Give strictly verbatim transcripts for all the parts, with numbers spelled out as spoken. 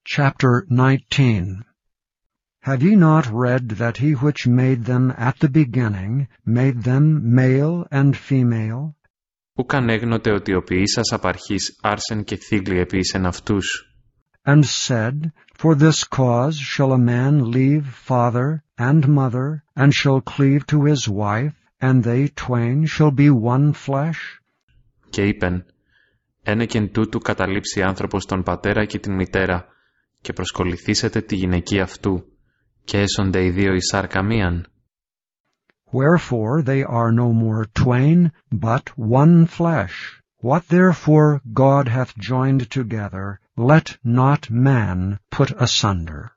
Chapter nineteen. Have ye not read that he which made them at the beginning made them male and female? Ουκ ανέγνωτε ότι ο ποιήσας απ' αρχής άρσεν και θήλη επίησεν αυτούς. And said, For this cause shall a man leave father and mother, and shall cleave to his wife, and they twain shall be one flesh? Και είπεν, ένεκεν τούτου καταλείψει άνθρωπος τον πατέρα και την μητέρα, και προσκοληθήσετε τη γυναική αυτού, και έσονται οι δύο η σάρκα μίαν. Wherefore they are no more twain, but one flesh. What therefore God hath joined together, let not man put asunder.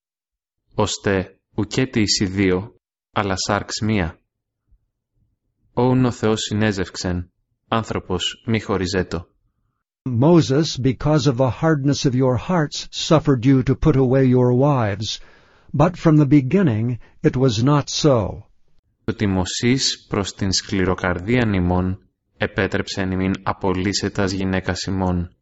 Ώστε ουκέτι εις οι δύο, αλλά σάρξ μία. Όουν ο Θεός συνέζευξεν, άνθρωπος μη χωριζέτο. Moses, because of the hardness of your hearts, suffered you to put away your wives, but from the beginning it was not so. Ότι Μωσής προς την σκληροκαρδίαν ημών επέτρεψεν ημίν απολύσετας γυναίκας ημών.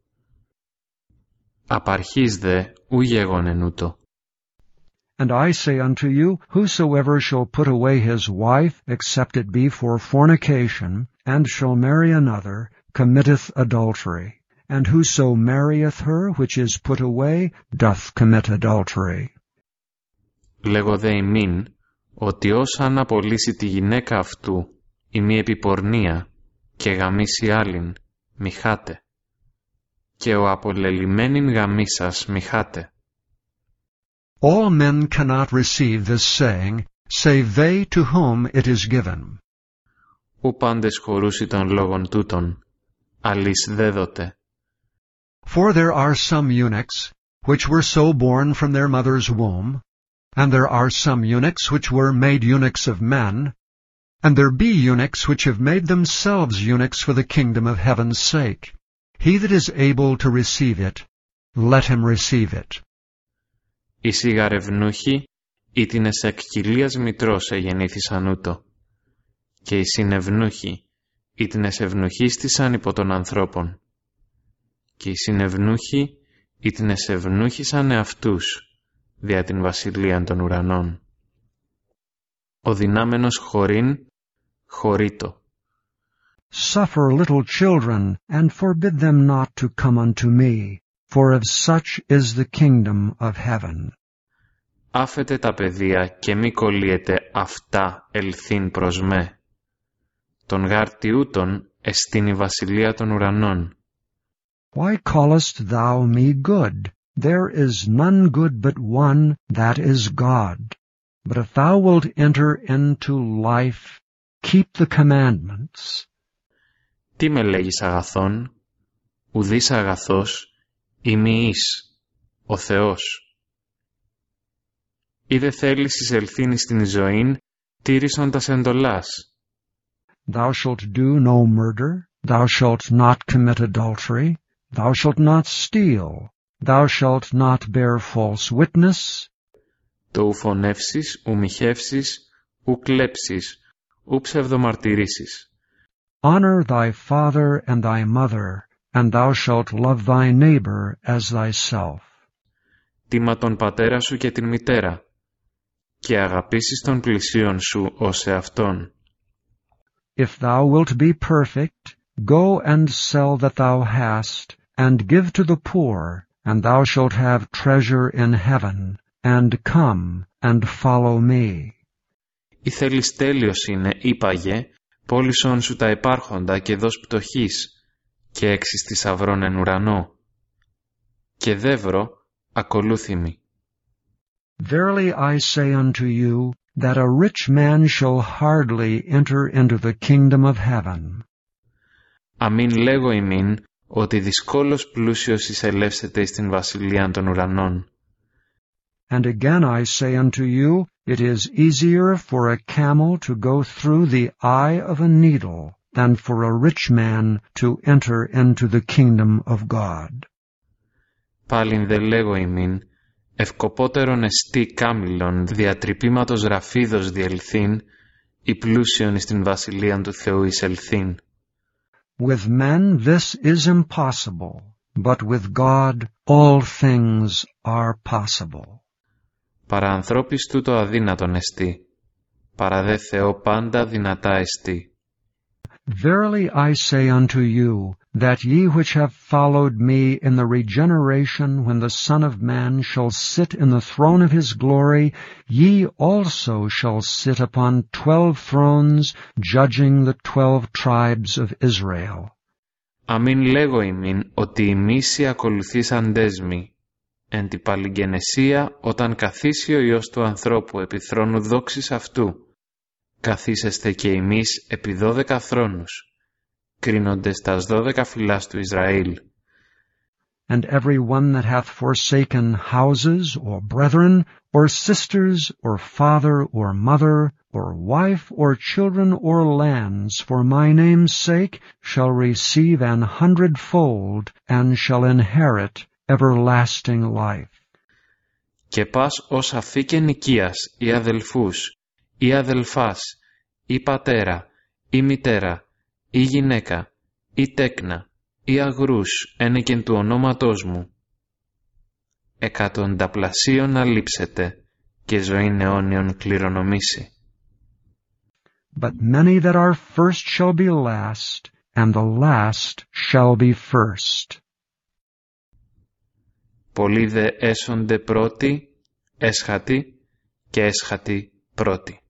Απ' αρχής δε ου γέγονεν ούτω. And I say unto you, whosoever shall put away his wife, except it be for fornication, and shall marry another, committeth adultery. And whoso marrieth her which is put away, doth commit adultery. Λέγω δε ημίν, ότι όσα αν απολύσει τη γυναίκα αυτού, η μη επιπορνία, και γαμίσει άλλην, μοιχάτε. Και ο απολελειμμένην γαμίσας μοιχάτε. All men cannot receive this saying, save they to whom it is given. Ου πάντες χωρούσι των λόγων τούτων, αλής δέδοτε. For there are some eunuchs, which were so born from their mother's womb, and there are some eunuchs which were made eunuchs of men, and there be eunuchs which have made themselves eunuchs for the kingdom of heaven's sake. He that is able to receive it, let him receive it. Οι σιγαρευνούχοι, ήτινες εκ κοιλίας μητρός εγεννήθησαν ούτω, και οι συνευνούχοι, ήτινες ευνουχίστησαν υπό των ανθρώπων, και οι συνευνούχοι, ήτινες ευνούχησαν εαυτούς, δια την βασιλείαν των ουρανών. Ο δυνάμενος χωρήν, χωρείτο. Suffer little children, and forbid them not to come unto me, for of such is the kingdom of heaven. Άφετε τα παιδεία και μη κολλείετε αυτά ελθύν προς με. Τον γαρτιούτων εστίν η βασιλεία των ουρανών. Why callest thou me good? There is none good but one, that is God. But if thou wilt enter into life, keep the commandments. Τι με λέγεις αγαθόν, ουδείς αγαθός, ημί εις, ο Θεός. Ή δε θέλεις εισελθήν εις την ζωήν, τήρησον τας εντολάς. Thou shalt do no murder, thou shalt not commit adultery, thou shalt not steal, thou shalt not bear false witness. Το ου φωνεύσεις, ου μοιχεύσεις, ου κλέψεις, ου ψευδομαρτυρήσεις. Honor thy father and thy mother, and thou shalt love thy neighbor as thyself. Τίμα τον πατέρα σου και την μητέρα, και αγαπήσεις τον πλησίον σου ως εαυτόν. If thou wilt be perfect, go and sell that thou hast, and give to the poor, and thou shalt have treasure in heaven, and come and follow me. Ή θέλεις τέλειος είναι, είπαγε, πώλησον σου τα υπάρχοντα και δώσ' πτωχής, και έξις θησαυρών εν ουρανό. Και δεύρο, ακολούθημι. Verily I say unto you, that a rich man shall hardly enter into the kingdom of heaven. Αμήν λέγω ημίν, ότι δυσκόλως πλούσιος εισελεύσεται εις την βασιλείαν των ουρανών. And again I say unto you, it is easier for a camel to go through the eye of a needle than for a rich man to enter into the kingdom of God. Πάλιν δε λέγω ημίν, ευκοπότερον εστί κάμιλον διατρυπήματος ραφίδος διελθύν, ή πλούσιον εις την βασιλείαν του Θεού εισελθύν. With men this is impossible, but with God all things are possible. Παρά ανθρώπης τούτο αδύνατον εστί, παρά δε Θεό πάντα δυνατά εστί. Verily I say unto you, that ye which have followed me in the regeneration when the Son of Man shall sit in the throne of his glory, ye also shall sit upon twelve thrones, judging the twelve tribes of Israel. Αμήν λέγω ημίν ότι ημείς οι ακολουθήσαντες μοι, εν τη παλιγγενεσία όταν καθίσει ο Υιός του ανθρώπου επί θρόνου δόξης αυτού, καθίσεστε και εμείς επί δώδεκα θρόνους, κρίνοντες τας δώδεκα φυλάς του Ισραήλ. And every one that hath forsaken houses, or brethren, or sisters, or father, or mother, or wife, or children, or lands, for my name's sake, shall receive an hundredfold, and shall inherit everlasting life. Και πας ως αφήκεν οικίας ή αδελφούς, ή αδελφάς, ή πατέρα, ή μητέρα, ή γυναίκα, ή τέκνα, ή αγρούς, ένεκεν του ονόματός μου. Εκατονταπλασίων αλείψετε, και ζωήν αιώνιον κληρονομήσει. But many that are first shall be last, and the last shall be first. Πολλοί δε έσονται πρώτοι, έσχατοι, και έσχατοι πρώτοι.